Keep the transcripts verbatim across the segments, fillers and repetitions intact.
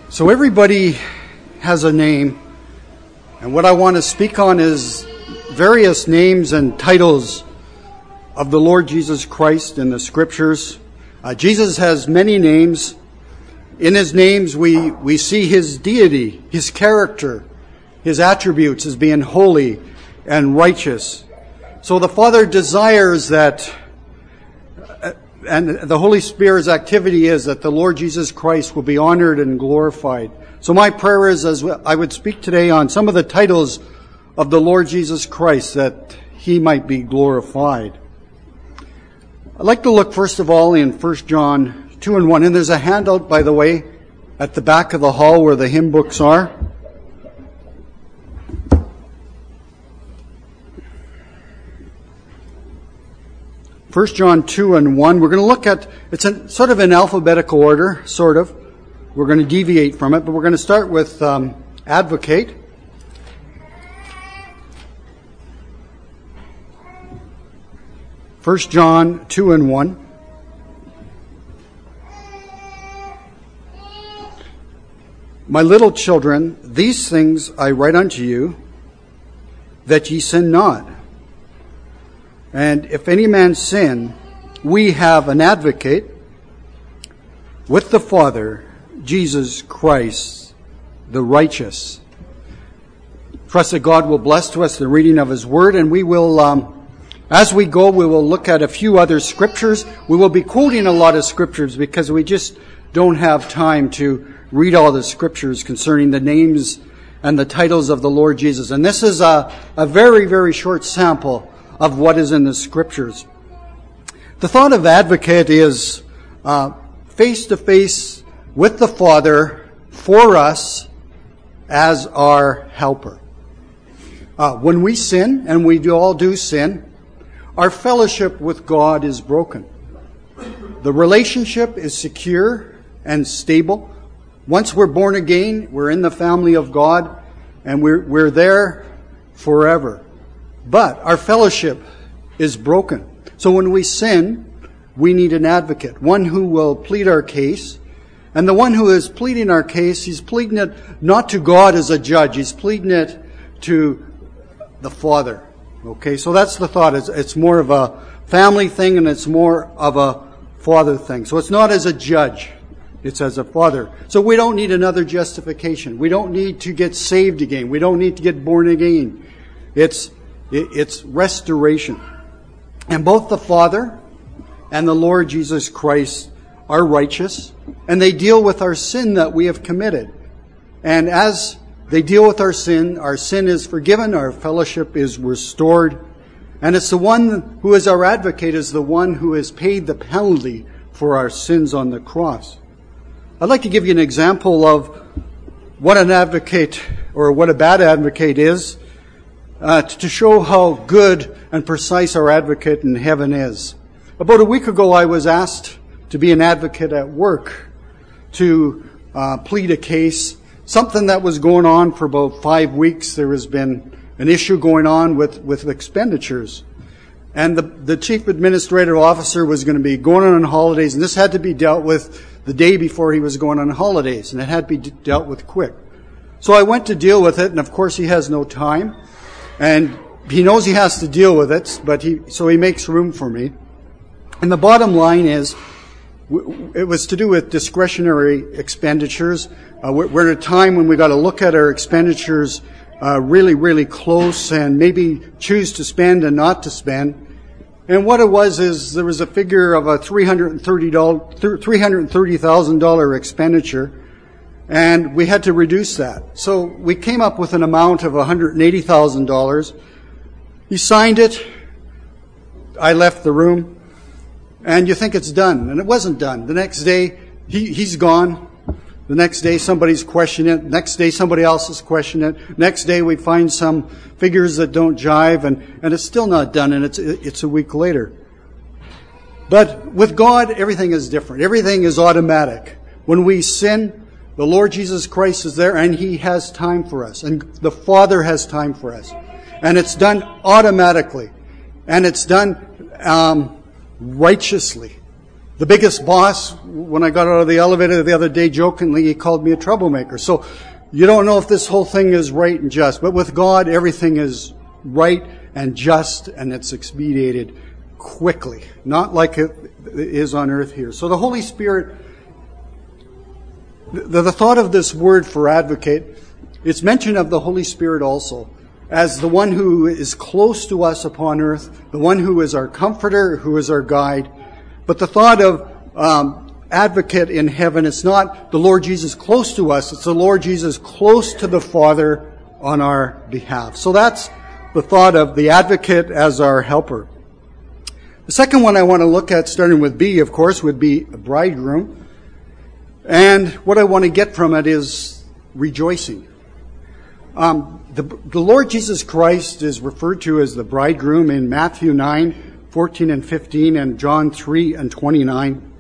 So everybody has a name, and what I want to speak on is various names and titles of the Lord Jesus Christ in the Scriptures. Uh, Jesus has many names. In his names we, we see his deity, his character, his attributes as being holy and righteous. So the Father desires that, and the Holy Spirit's activity is that the Lord Jesus Christ will be honored and glorified. So my prayer is, as I would speak today on some of the titles of the Lord Jesus Christ, that he might be glorified. I'd like to look first of all in First John two and one. And there's a handout, by the way, at the back of the hall where the hymn books are. First John two and one. We're going to look at, it's a, sort of in alphabetical order, sort of. We're going to deviate from it, but we're going to start with um, advocate. First John two and one. My little children, these things I write unto you, that ye sin not. And if any man sin, we have an advocate with the Father, Jesus Christ, the righteous. Trust that God will bless to us the reading of his word, and we will, um, as we go, we will look at a few other scriptures. We will be quoting a lot of scriptures because we just don't have time to read all the scriptures concerning the names and the titles of the Lord Jesus. And this is a, a very, very short sample of what is in the scriptures. The thought of advocate is uh, face-to-face with the Father for us as our helper. Uh, when we sin, and we do all do sin, our fellowship with God is broken. The relationship is secure and stable. Once we're born again, we're in the family of God, and we're, we're there forever. But our fellowship is broken. So when we sin, we need an advocate, one who will plead our case. And the one who is pleading our case, he's pleading it not to God as a judge. He's pleading it to the Father. Okay, so that's the thought. It's, it's more of a family thing, and it's more of a father thing. So it's not as a judge. It's as a father. So we don't need another justification. We don't need to get saved again. We don't need to get born again. It's It's restoration. And both the Father and the Lord Jesus Christ are righteous, and they deal with our sin that we have committed. And as they deal with our sin, our sin is forgiven, our fellowship is restored, and it's the one who is our advocate is the one who has paid the penalty for our sins on the cross. I'd like to give you an example of what an advocate or what a bad advocate is. Uh, to show how good and precise our advocate in heaven is. About a week ago, I was asked to be an advocate at work to uh, plead a case, something that was going on for about five weeks. There has been an issue going on with, with expenditures. And the, the chief administrative officer was going to be going on holidays, and this had to be dealt with the day before he was going on holidays, and it had to be d- dealt with quick. So I went to deal with it, and of course he has no time. And he knows he has to deal with it, but he so he makes room for me. And the bottom line is, it was to do with discretionary expenditures. Uh, we're at a time when we got to look at our expenditures uh, really, really close and maybe choose to spend and not to spend. And what it was is there was a figure of a three hundred thirty thousand dollars expenditure. And we had to reduce that. So we came up with an amount of one hundred eighty thousand dollars. He signed it. I left the room. And you think it's done. And it wasn't done. The next day, he, he's gone. The next day, somebody's questioning it. Next day, somebody else is questioning it. Next day, we find some figures that don't jive. And, and it's still not done. And it's, it's a week later. But with God, everything is different. Everything is automatic. When we sin, the Lord Jesus Christ is there, and he has time for us. And the Father has time for us. And it's done automatically. And it's done um, righteously. The biggest boss, when I got out of the elevator the other day, jokingly, he called me a troublemaker. So you don't know if this whole thing is right and just. But with God, everything is right and just, and it's expedited quickly. Not like it is on earth here. So the Holy Spirit, the, the thought of this word for advocate, it's mention of the Holy Spirit also as the one who is close to us upon earth, the one who is our comforter, who is our guide. But the thought of um, advocate in heaven, it's not the Lord Jesus close to us, it's the Lord Jesus close to the Father on our behalf. So that's the thought of the advocate as our helper. The second one I want to look at, starting with B, of course, would be a bridegroom. And what I want to get from it is rejoicing. Um, the, the Lord Jesus Christ is referred to as the bridegroom in Matthew nine, fourteen and fifteen, and John three and twenty-nine.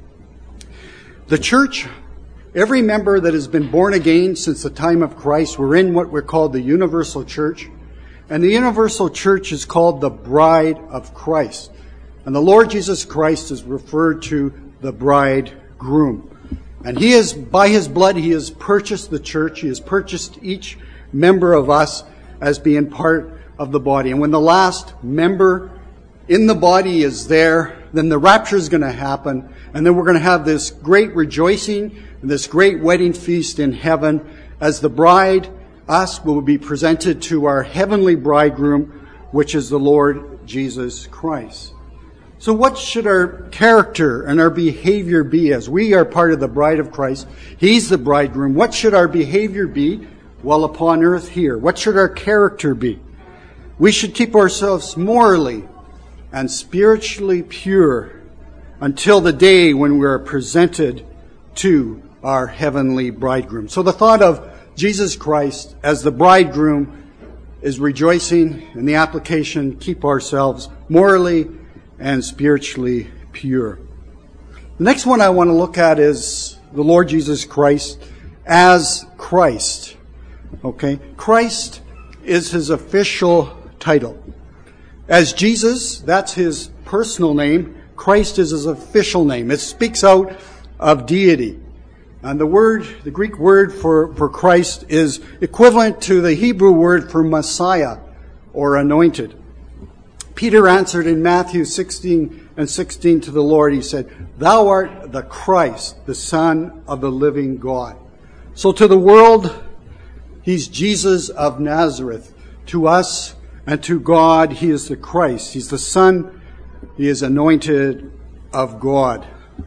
The church, every member that has been born again since the time of Christ, we're in what we're called the universal church. And the universal church is called the bride of Christ. And the Lord Jesus Christ is referred to the bridegroom. And he is, by his blood, he has purchased the church. He has purchased each member of us as being part of the body. And when the last member in the body is there, then the rapture is going to happen. And then we're going to have this great rejoicing and this great wedding feast in heaven as the bride, us, will be presented to our heavenly bridegroom, which is the Lord Jesus Christ. So what should our character and our behavior be as we are part of the bride of Christ? He's the bridegroom. What should our behavior be while upon earth here? What should our character be? We should keep ourselves morally and spiritually pure until the day when we are presented to our heavenly bridegroom. So the thought of Jesus Christ as the bridegroom is rejoicing, and the application, keep ourselves morally and spiritually pure. The next one I want to look at is the Lord Jesus Christ as Christ. Okay? Christ is his official title. As Jesus, that's his personal name. Christ is his official name. It speaks out of deity. And the word, the Greek word for, for Christ is equivalent to the Hebrew word for Messiah or anointed. Peter answered in Matthew sixteen and sixteen to the Lord, he said, "Thou art the Christ, the Son of the living God." So to the world, he's Jesus of Nazareth. To us and to God, he is the Christ. He's the Son. He is anointed of God.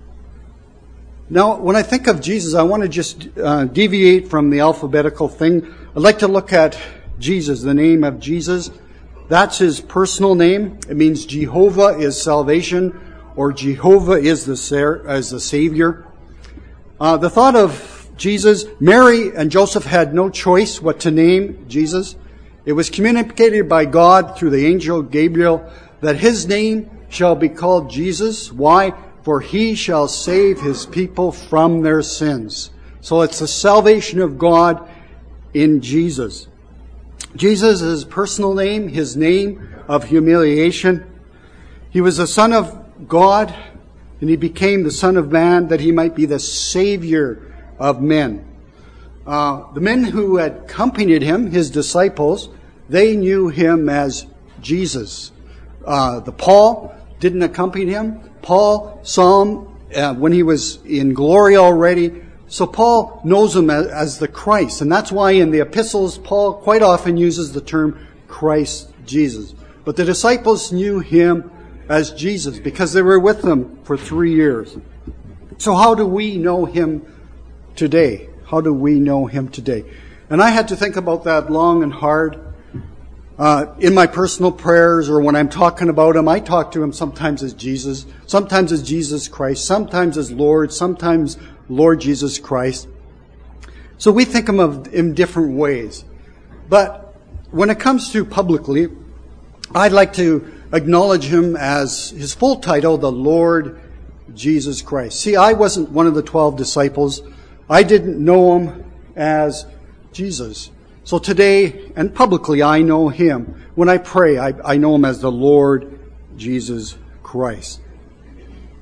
Now, when I think of Jesus, I want to just uh, deviate from the alphabetical thing. I'd like to look at Jesus, the name of Jesus. That's his personal name. It means Jehovah is salvation, or Jehovah is the, is the Savior. Uh, the thought of Jesus, Mary and Joseph had no choice what to name Jesus. It was communicated by God through the angel Gabriel that his name shall be called Jesus. Why? For he shall save his people from their sins. So it's the salvation of God in Jesus. Jesus is his personal name, his name of humiliation. He was the Son of God, and he became the Son of Man that he might be the Savior of men. Uh, the men who had accompanied him, his disciples, they knew him as Jesus. Uh, the Paul didn't accompany him. Paul saw him uh, when he was in glory already. So Paul knows him as, as the Christ. And that's why in the epistles, Paul quite often uses the term Christ Jesus. But the disciples knew him as Jesus because they were with him for three years. So how do we know him today? How do we know him today? And I had to think about that long and hard. Uh, in my personal prayers or when I'm talking about him, I talk to him sometimes as Jesus, sometimes as Jesus Christ, sometimes as Lord, sometimes Lord Jesus Christ. So we think of him in different ways. But when it comes to publicly, I'd like to acknowledge him as his full title, the Lord Jesus Christ. See, I wasn't one of the twelve disciples. I didn't know him as Jesus. So today and publicly I know him. When I pray, I, I know him as the Lord Jesus Christ.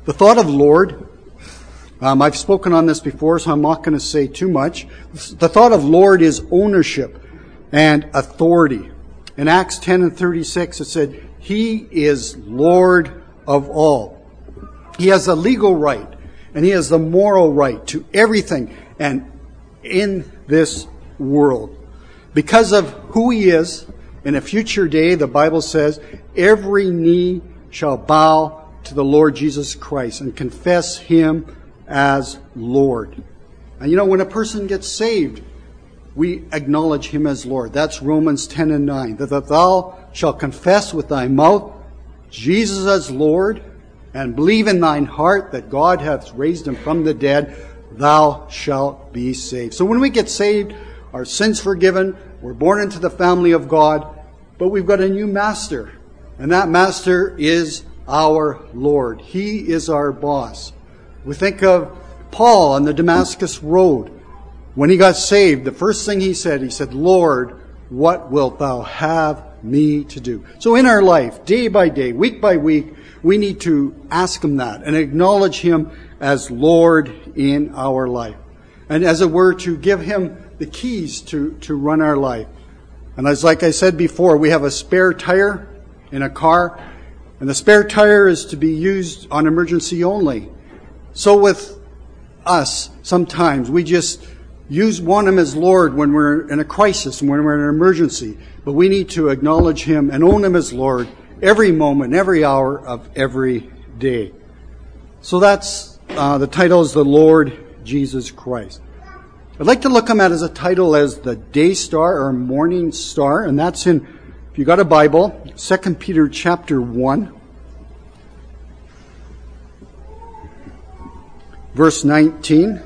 The thought of Lord, um, I've spoken on this before, so I'm not going to say too much. The thought of Lord is ownership and authority. In Acts ten and thirty-six, it said, He is Lord of all. He has the legal right, and He has the moral right to everything and in this world. Because of who He is, in a future day, the Bible says, every knee shall bow to the Lord Jesus Christ and confess Him as Lord. And you know, when a person gets saved, we acknowledge Him as Lord. That's Romans ten and nine. That thou shalt confess with thy mouth Jesus as Lord, and believe in thine heart that God hath raised Him from the dead, thou shalt be saved. So when we get saved, our sins forgiven, we're born into the family of God, but we've got a new master. And that master is our Lord. He is our boss. We think of Paul on the Damascus Road. When he got saved, the first thing he said, he said, Lord, what wilt thou have me to do? So in our life, day by day, week by week, we need to ask Him that and acknowledge Him as Lord in our life. And as it were, to give Him the keys to, to run our life. And as like I said before, we have a spare tire in a car, and the spare tire is to be used on emergency only. So with us, sometimes we just use want Him as Lord when we're in a crisis and when we're in an emergency. But we need to acknowledge Him and own Him as Lord every moment, every hour of every day. So that's uh, the title is the Lord Jesus Christ. I'd like to look him at as a title as the day star or morning star, and that's in, if you got a Bible, Second Peter chapter one, verse nineteen.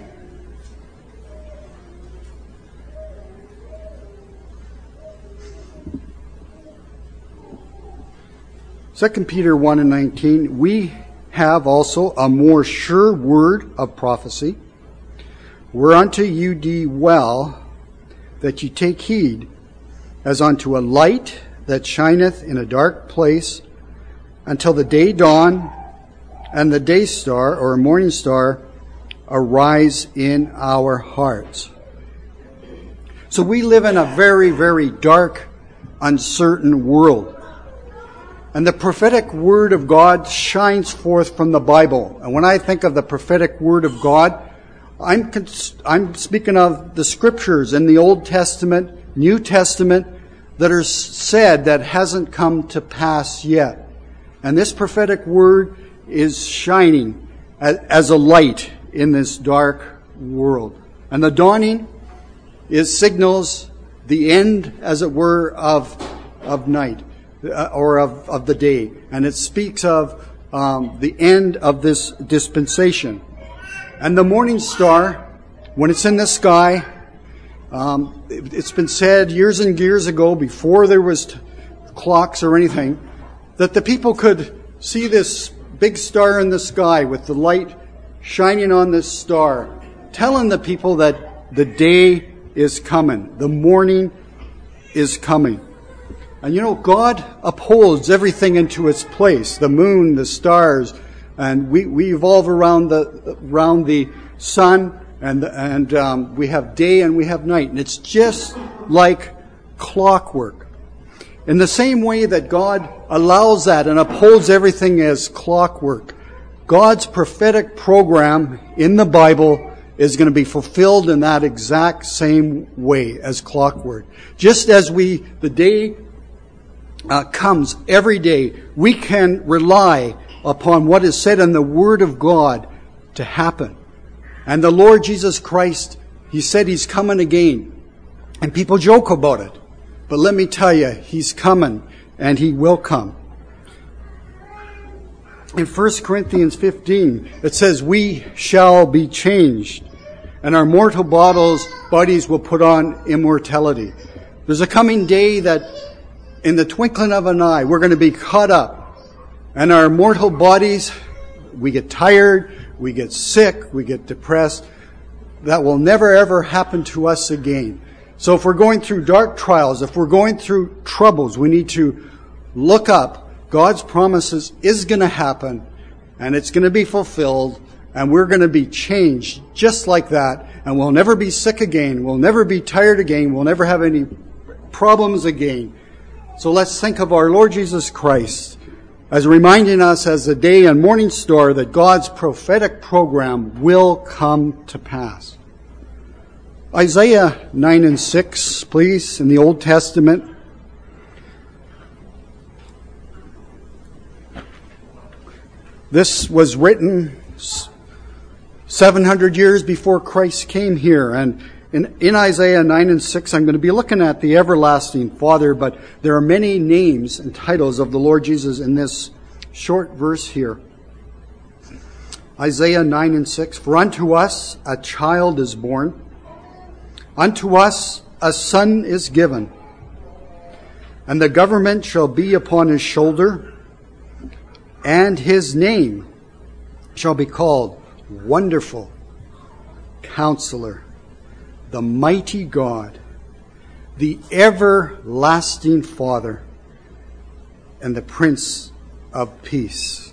Second Peter one and nineteen, we have also a more sure word of prophecy, whereunto you do well that ye take heed, as unto a light that shineth in a dark place, until the day dawn, and the day star, or morning star, arise in our hearts. So we live in a very, very dark, uncertain world. And the prophetic word of God shines forth from the Bible. And when I think of the prophetic word of God, I'm I'm speaking of the scriptures in the Old Testament, New Testament, that are said that hasn't come to pass yet. And this prophetic word is shining as a light in this dark world. And the dawning is signals the end, as it were, of of night. Or of, of the day. And it speaks of um, the end of this dispensation. And the morning star, when it's in the sky, um, it, it's been said years and years ago, before there was t- clocks or anything, that the people could see this big star in the sky with the light shining on this star, telling the people that the day is coming, the morning is coming. And you know, God upholds everything into its place. The moon, the stars, and we, we evolve around the around the sun, and and um, we have day and we have night, and it's just like clockwork. In the same way that God allows that and upholds everything as clockwork, God's prophetic program in the Bible is going to be fulfilled in that exact same way as clockwork. Just as we, the day Uh, comes every day, we can rely upon what is said in the Word of God to happen. And the Lord Jesus Christ, He said He's coming again. And people joke about it. But let me tell you, He's coming, and He will come. In First Corinthians fifteen, it says, we shall be changed, and our mortal bodies, bodies will put on immortality. There's a coming day that in the twinkling of an eye, we're going to be caught up. And our mortal bodies, we get tired, we get sick, we get depressed. That will never ever happen to us again. So if we're going through dark trials, if we're going through troubles, we need to look up. God's promises is going to happen. and it's going to be fulfilled, and we're going to be changed just like that, and we'll never be sick again, we'll never be tired again, we'll never have any problems again. So let's think of our Lord Jesus Christ as reminding us as the day and morning star that God's prophetic program will come to pass. Isaiah nine and six, please, in the Old Testament. This was written seven hundred years before Christ came here. And in, in Isaiah nine and six, I'm going to be looking at the everlasting Father, but there are many names and titles of the Lord Jesus in this short verse here. Isaiah nine and six, for unto us a child is born, unto us a son is given, and the government shall be upon his shoulder, and his name shall be called Wonderful Counselor, the Mighty God, the Everlasting Father, and the Prince of Peace.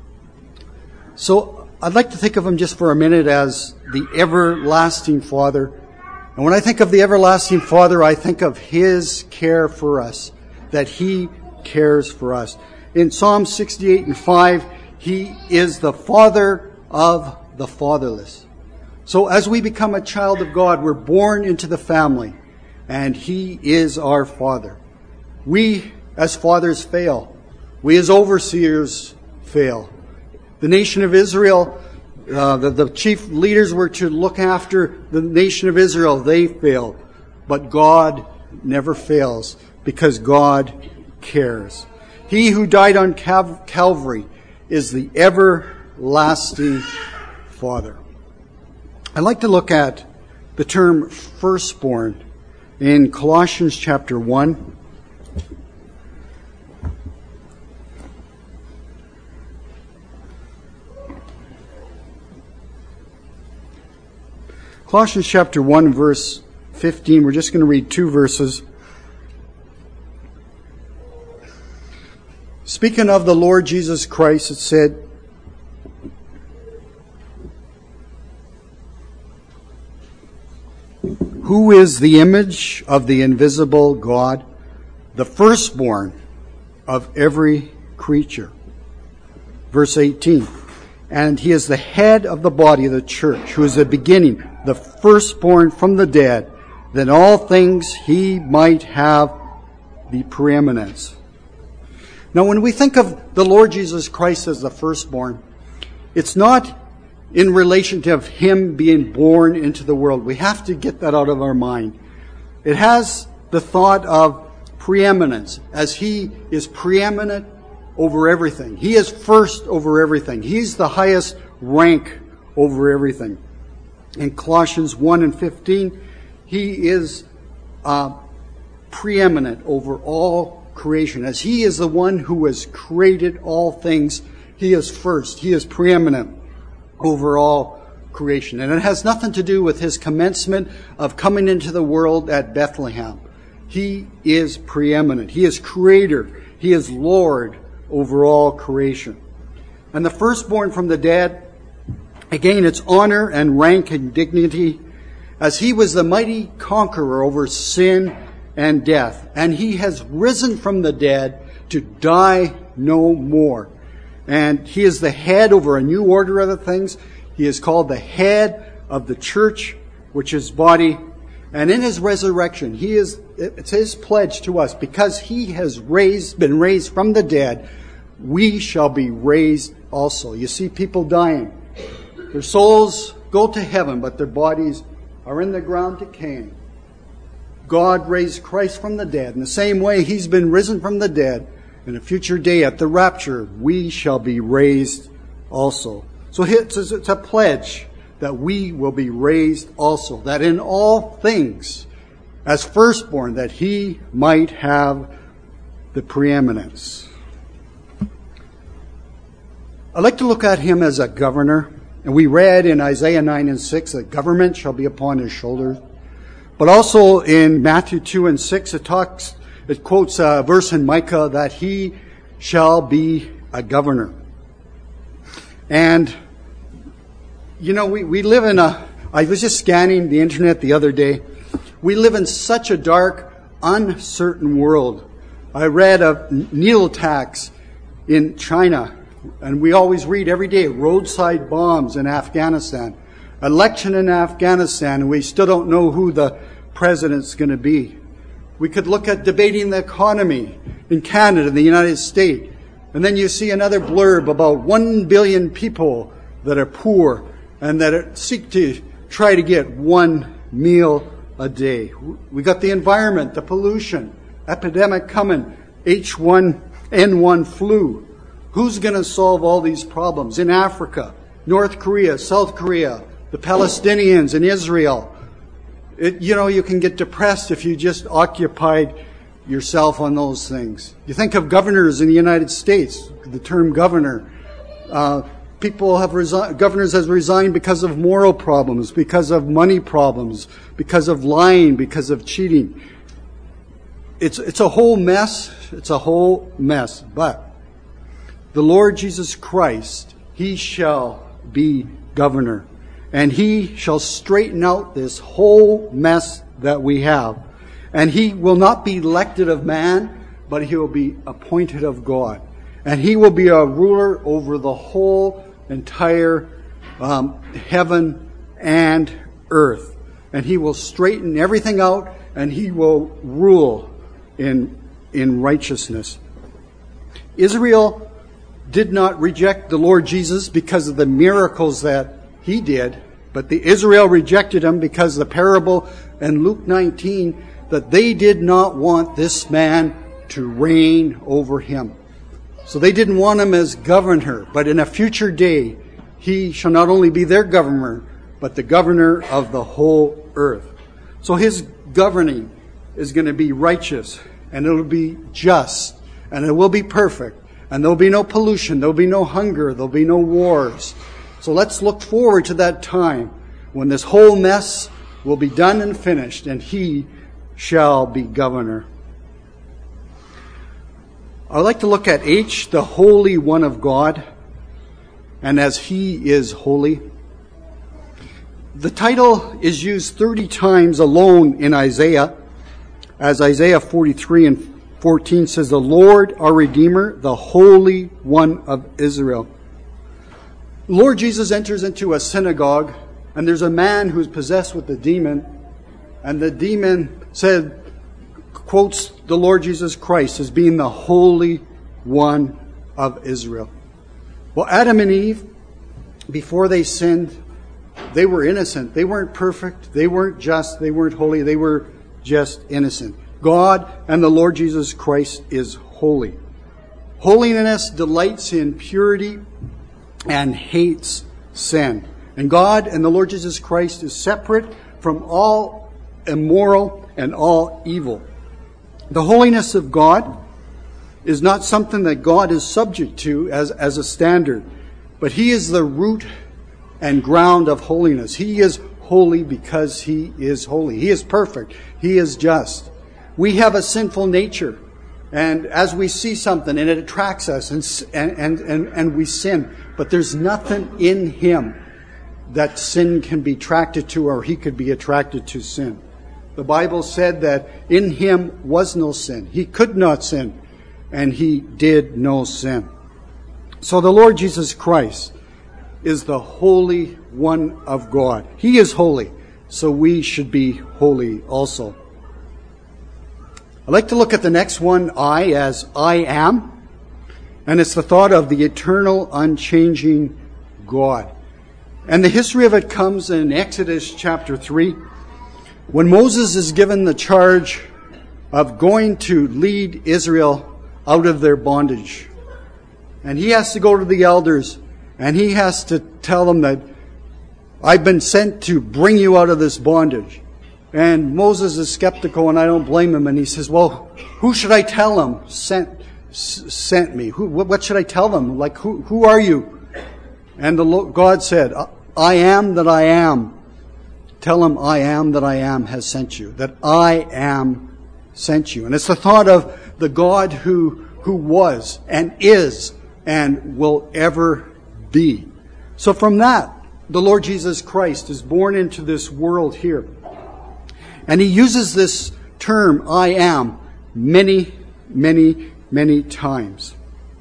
So I'd like to think of him just for a minute as the Everlasting Father. And when I think of the Everlasting Father, I think of his care for us, that he cares for us. In Psalm sixty-eight and five, he is the Father of the fatherless. So as we become a child of God, we're born into the family, and he is our Father. We, as fathers, fail. We, as overseers, fail. The nation of Israel, uh, the, the chief leaders were to look after the nation of Israel. They failed. But God never fails, because God cares. He who died on Cal- Calvary is the everlasting Father. I'd like to look at the term firstborn in Colossians chapter one. Colossians chapter one, verse fifteen. We're just going to read two verses. Speaking of the Lord Jesus Christ, it said, who is the image of the invisible God, the firstborn of every creature. Verse eighteen, and he is the head of the body of the church, who is the beginning, the firstborn from the dead, that all things he might have the preeminence. Now, when we think of the Lord Jesus Christ as the firstborn, it's not in relation to him being born into the world. We have to get that out of our mind. It has the thought of preeminence, as he is preeminent over everything. He is first over everything. He's the highest rank over everything. In Colossians one and fifteen, he is uh, preeminent over all creation. As he is the one who has created all things, he is first. He is preeminent over all creation. And it has nothing to do with his commencement of coming into the world at Bethlehem. He is preeminent. He is creator. He is Lord over all creation. And the firstborn from the dead, again, it's honor and rank and dignity, as he was the mighty conqueror over sin and death. And he has risen from the dead to die no more. And he is the head over a new order of the things. He is called the head of the church, which is body. And in his resurrection, he is, it's his pledge to us, because he has raised, been raised from the dead, we shall be raised also. You see people dying. Their souls go to heaven, but their bodies are in the ground decaying. God raised Christ from the dead. In the same way he's been risen from the dead, in a future day at the rapture, we shall be raised also. So it's a pledge that we will be raised also, that in all things, as firstborn, that he might have the preeminence. I'd like to look at him as a governor. And we read in Isaiah nine and six that government shall be upon his shoulders. But also in Matthew two and six, it talks, it quotes a verse in Micah that he shall be a governor. And, you know, we, we live in a, I was just scanning the internet the other day. We live in such a dark, uncertain world. I read of needle attacks in China, and we always read every day roadside bombs in Afghanistan, election in Afghanistan, and we still don't know who the president's going to be. We could look at debating the economy in Canada and the United States, and then you see another blurb about one billion people that are poor and that seek to try to get one meal a day. We got the environment, the pollution, epidemic coming, H one N one flu. Who's going to solve all these problems? In Africa, North Korea, South Korea, the Palestinians in Israel. It, you know, you can get depressed if you just occupied yourself on those things. You think of governors in the United States, the term governor. Uh, people have resigned, governors have resigned because of moral problems, because of money problems, because of lying, because of cheating. It's, it's a whole mess. It's a whole mess. But the Lord Jesus Christ, He shall be governor. And He shall straighten out this whole mess that we have. And He will not be elected of man, but He will be appointed of God. And He will be a ruler over the whole entire um, heaven and earth. And He will straighten everything out, and He will rule in, in righteousness. Israel did not reject the Lord Jesus because of the miracles that He did, but the Israel rejected Him because the parable in Luke nineteen, that they did not want this man to reign over Him. So they didn't want Him as governor, but in a future day, He shall not only be their governor, but the governor of the whole earth. So His governing is going to be righteous, and it'll be just, and it will be perfect, and there'll be no pollution, there'll be no hunger, there'll be no wars. So let's look forward to that time when this whole mess will be done and finished, and He shall be governor. I'd like to look at H, the Holy One of God, and as He is holy. The title is used thirty times alone in Isaiah, as Isaiah forty-three and fourteen says, "The Lord our Redeemer, the Holy One of Israel." Lord Jesus enters into a synagogue, and there's a man who's possessed with a demon, and the demon said, quotes the Lord Jesus Christ as being the Holy One of Israel. Well, Adam and Eve, before they sinned, they were innocent. They weren't perfect. They weren't just. They weren't holy. They were just innocent. God and the Lord Jesus Christ is holy. Holiness delights in purity and hates sin. And God and the Lord Jesus Christ is separate from all immoral and all evil. The holiness of God is not something that God is subject to as, as a standard, but He is the root and ground of holiness. He is holy because He is holy. He is perfect. He is just. We have a sinful nature, and as we see something and it attracts us, and and and, and we sin, but there's nothing in Him that sin can be attracted to, or He could be attracted to sin. The Bible said that in Him was no sin. He could not sin, and He did no sin. So the Lord Jesus Christ is the Holy One of God. He is holy, so we should be holy also. I'd like to look at the next one, I, as I am, and it's the thought of the eternal, unchanging God. And the history of it comes in Exodus chapter three. When Moses is given the charge of going to lead Israel out of their bondage, and he has to go to the elders, and he has to tell them that I've been sent to bring you out of this bondage. And Moses is skeptical, and I don't blame him, and he says, well, who should I tell them sent, sent me? Who, what should I tell them? Like, who, who are you? And the God said, I am that I am. Tell him I am that I am has sent you. That I am sent you. And it's the thought of the God who, who was and is and will ever be. So from that, the Lord Jesus Christ is born into this world here. And he uses this term, I am, many, many, many times.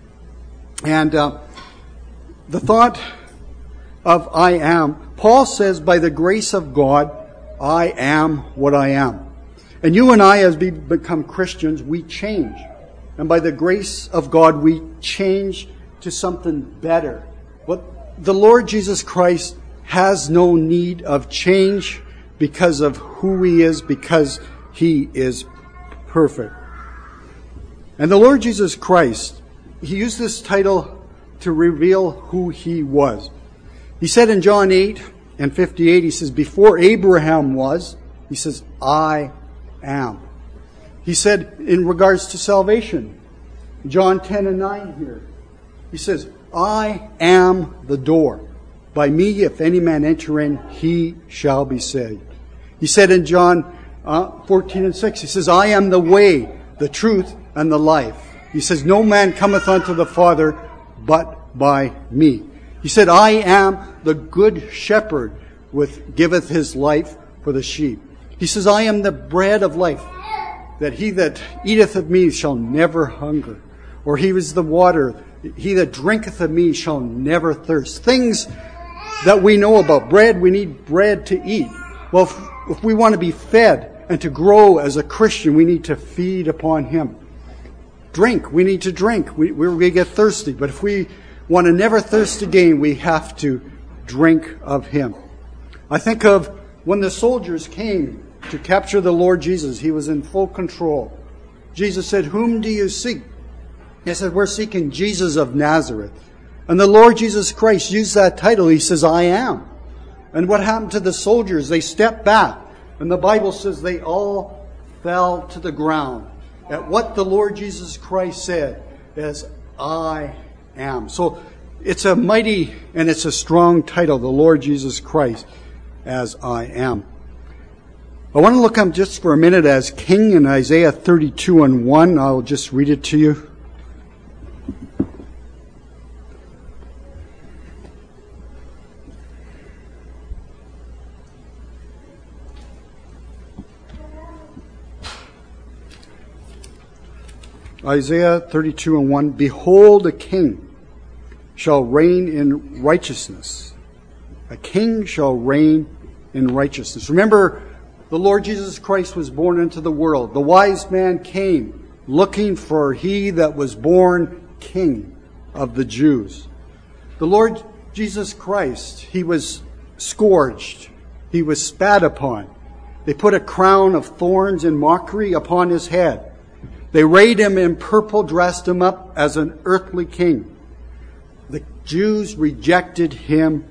And uh, the thought of I am, Paul says, by the grace of God, I am what I am. And you and I, as we become Christians, we change. And by the grace of God, we change to something better. But the Lord Jesus Christ has no need of change because of who he is, because he is perfect. And the Lord Jesus Christ, he used this title to reveal who he was. He said in John eight and fifty-eight, he says, before Abraham was, he says, I am. He said in regards to salvation, John ten and nine here, he says, I am the door. By me, if any man enter in, he shall be saved. He said in John uh, fourteen and six, he says, I am the way, the truth, and the life. He says, no man cometh unto the Father but by me. He said, I am the good shepherd which giveth his life for the sheep. He says, I am the bread of life, that he that eateth of me shall never hunger. Or he is the water, he that drinketh of me shall never thirst. Things that we know about. Bread, we need bread to eat. Well, if, if we want to be fed and to grow as a Christian, we need to feed upon him. Drink, we need to drink. We, we're going to get thirsty. But if we want to never thirst again, we have to drink of him. I think of when the soldiers came to capture the Lord Jesus. He was in full control. Jesus said, whom do you seek? They said, we're seeking Jesus of Nazareth. And the Lord Jesus Christ used that title. He says, I am. And what happened to the soldiers? They stepped back. And the Bible says they all fell to the ground at what the Lord Jesus Christ said as I am. So it's a mighty and it's a strong title, the Lord Jesus Christ as I am. I want to look up just for a minute as King in Isaiah thirty-two and one. I'll just read it to you. Isaiah thirty-two and one, behold, a king shall reign in righteousness. A king shall reign in righteousness. Remember, the Lord Jesus Christ was born into the world. The wise man came looking for he that was born king of the Jews. The Lord Jesus Christ, he was scourged. He was spat upon. They put a crown of thorns and mockery upon his head. They arrayed him in purple, dressed him up as an earthly king. The Jews rejected him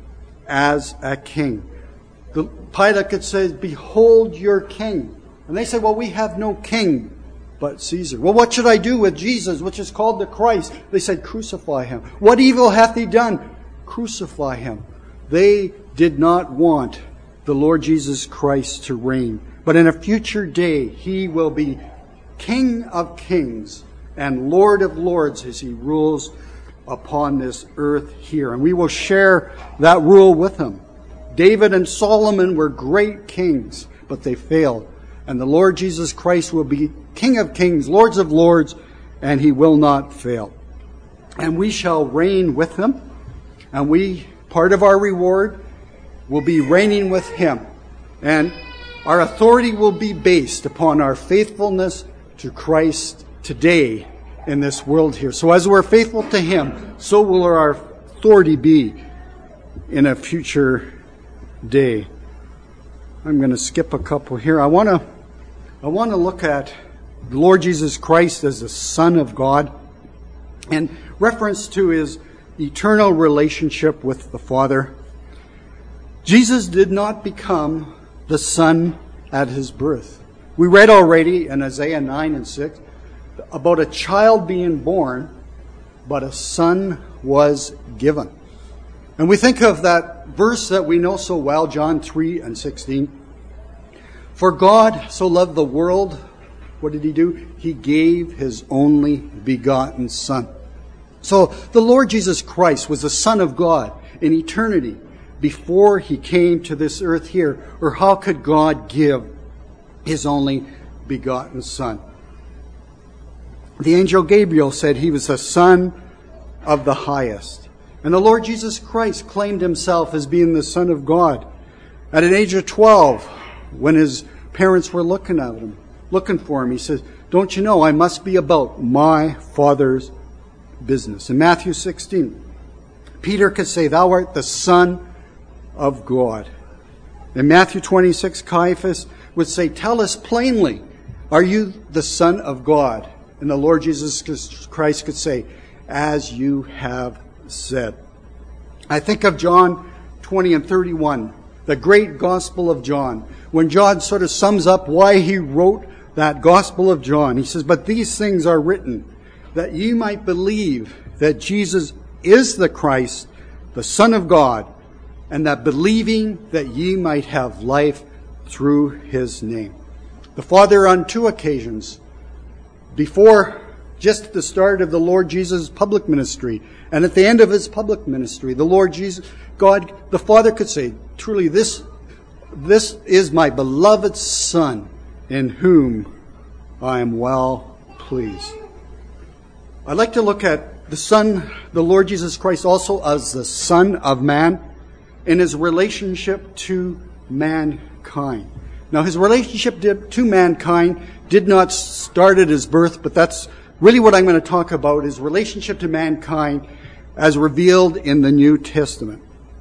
as a king. The Pilate could say, behold your king. And they said, well, we have no king but Caesar. Well, what should I do with Jesus, which is called the Christ? They said, crucify him. What evil hath he done? Crucify him. They did not want the Lord Jesus Christ to reign. But in a future day, he will be King of kings and Lord of lords as he rules upon this earth here. And we will share that rule with him. David and Solomon were great kings, but they failed. And the Lord Jesus Christ will be King of kings, Lords of lords, and he will not fail. And we shall reign with him. And we, part of our reward, will be reigning with him. And our authority will be based upon our faithfulness to Christ today in this world here. So as we're faithful to him, so will our authority be in a future day. I'm going to skip a couple here. I want to I want to look at the Lord Jesus Christ as the Son of God in reference to his eternal relationship with the Father. Jesus did not become the Son at his birth. We read already in Isaiah nine and six about a child being born, but a son was given. And we think of that verse that we know so well, John three and sixteen. For God so loved the world, what did he do? He gave his only begotten Son. So the Lord Jesus Christ was the Son of God in eternity before he came to this earth here? Or how could God give his only begotten Son? The angel Gabriel said he was the Son of the highest. And the Lord Jesus Christ claimed himself as being the Son of God. At an age of twelve, when his parents were looking at him, looking for him, he says, "Don't you know I must be about my Father's business?" In Matthew sixteen, Peter could say, "Thou art the Son of God." In Matthew twenty-six, Caiaphas would say, "Tell us plainly, are you the Son of God?" And the Lord Jesus Christ could say, "As you have said." I think of John twenty and thirty-one, the great Gospel of John, when John sort of sums up why he wrote that Gospel of John. He says, "But these things are written, that ye might believe that Jesus is the Christ, the Son of God, and that believing that ye might have life through his name." The Father on two occasions, before just at the start of the Lord Jesus' public ministry, and at the end of his public ministry, the Lord Jesus, God, the Father could say, "Truly, this, this is my beloved Son, in whom I am well pleased." I'd like to look at the Son, the Lord Jesus Christ, also as the Son of Man in his relationship to mankind. Now, his relationship to mankind did not start at his birth, but that's really what I'm going to talk about, his relationship to mankind as revealed in the New Testament.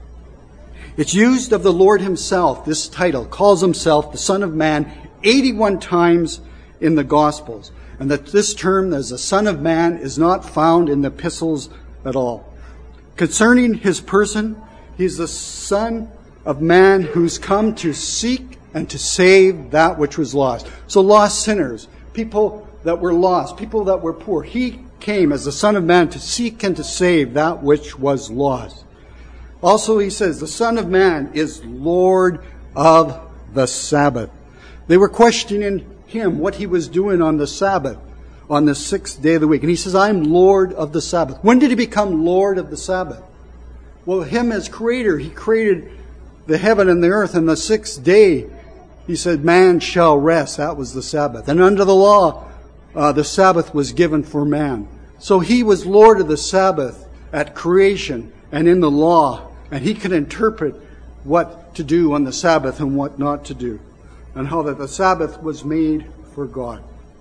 It's used of the Lord himself, this title, calls himself the Son of Man eighty-one times in the Gospels. And that this term as the Son of Man is not found in the epistles at all. Concerning his person, he's the Son of Man who's come to seek and to save that which was lost. So lost sinners, people that were lost, people that were poor. He came as the Son of Man to seek and to save that which was lost. Also, he says, the Son of Man is Lord of the Sabbath. They were questioning him what he was doing on the Sabbath, on the sixth day of the week. And he says, "I'm Lord of the Sabbath." When did he become Lord of the Sabbath? Well, him as creator, he created the heaven and the earth. And the sixth day, he said, man shall rest. That was the Sabbath. And under the law, uh, the Sabbath was given for man. So he was Lord of the Sabbath at creation and in the law. And he could interpret what to do on the Sabbath and what not to do. And how that the Sabbath was made for God.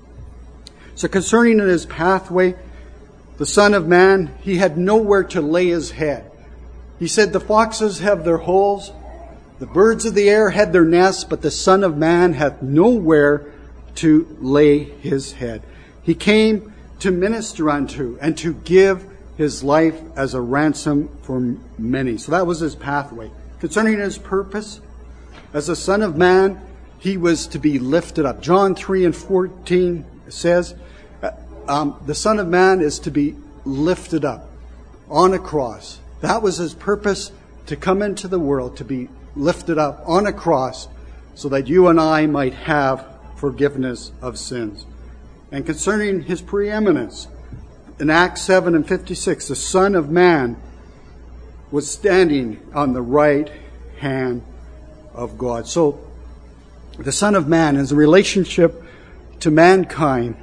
So concerning his pathway, the Son of Man, he had nowhere to lay his head. He said, "The foxes have their holes, the birds of the air had their nests, but the Son of Man hath nowhere to lay his head." He came to minister unto and to give his life as a ransom for many. So that was his pathway. Concerning his purpose, as the Son of Man, he was to be lifted up. John three and fourteen says, um, the Son of Man is to be lifted up on a cross. That was his purpose, to come into the world, to be lifted up on a cross so that you and I might have forgiveness of sins. And concerning his preeminence, in Acts seven and fifty-six, the Son of Man was standing on the right hand of God. So, the Son of Man is a relationship to mankind.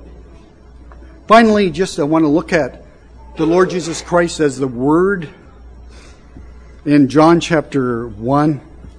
Finally, just I want to look at the Lord Jesus Christ as the Word in John chapter one.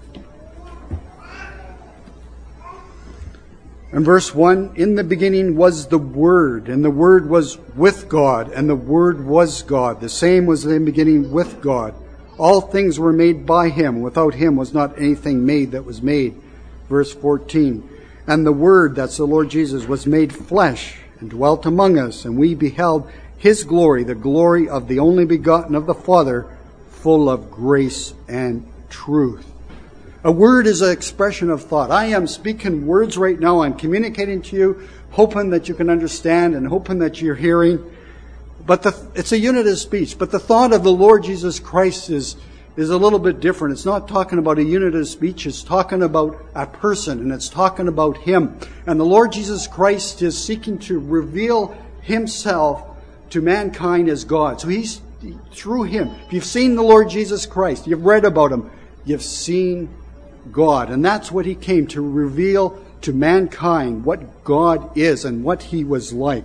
In verse one, "In the beginning was the Word, and the Word was with God, and the Word was God. The same was in the beginning with God. All things were made by him. Without him was not anything made that was made." Verse fourteen, "And the Word," that's the Lord Jesus, "was made flesh and dwelt among us, and we beheld his glory, the glory of the only begotten of the Father, full of grace and truth." A word is an expression of thought. I am speaking words right now. I'm communicating to you, hoping that you can understand and hoping that you're hearing. But the, it's a unit of speech. But the thought of the Lord Jesus Christ is, is a little bit different. It's not talking about a unit of speech. It's talking about a person, and it's talking about him. And the Lord Jesus Christ is seeking to reveal himself to mankind as God. So he's through him. If you've seen the Lord Jesus Christ, you've read about him, you've seen God. And that's what he came to reveal to mankind, what God is and what he was like.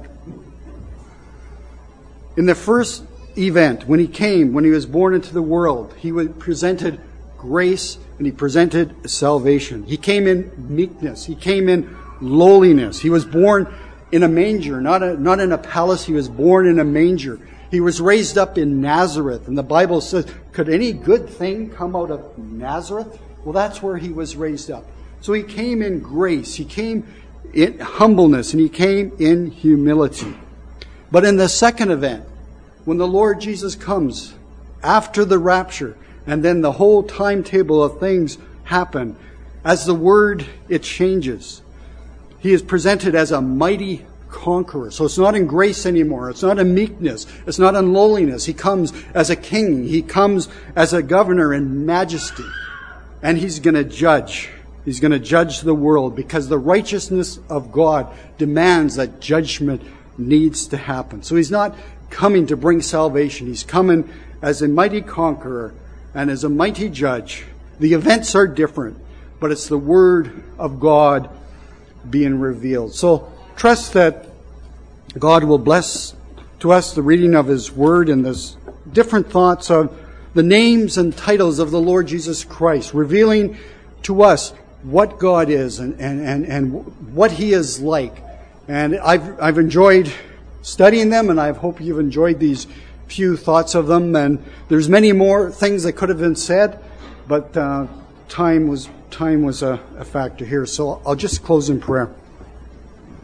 In the first event, when he came, when he was born into the world, he presented grace and he presented salvation. He came in meekness. He came in lowliness. He was born in a manger, not a, not in a palace. He was born in a manger. He was raised up in Nazareth. And the Bible says, could any good thing come out of Nazareth? Well, that's where he was raised up. So he came in grace. He came in humbleness, and he came in humility. But in the second event, when the Lord Jesus comes after the rapture, and then the whole timetable of things happen, as the word, it changes. He is presented as a mighty conqueror. So it's not in grace anymore. It's not in meekness. It's not in lowliness. He comes as a king. He comes as a governor in majesty. And he's going to judge. He's going to judge the world because the righteousness of God demands that judgment needs to happen. So he's not coming to bring salvation. He's coming as a mighty conqueror and as a mighty judge. The events are different, but it's the word of God being revealed. So trust that God will bless to us the reading of his word and the different thoughts of the names and titles of the Lord Jesus Christ, revealing to us what God is and, and, and, and what he is like. And I've, I've enjoyed studying them, and I hope you've enjoyed these few thoughts of them. And there's many more things that could have been said, but uh, time was time was a, a factor here. So I'll just close in prayer.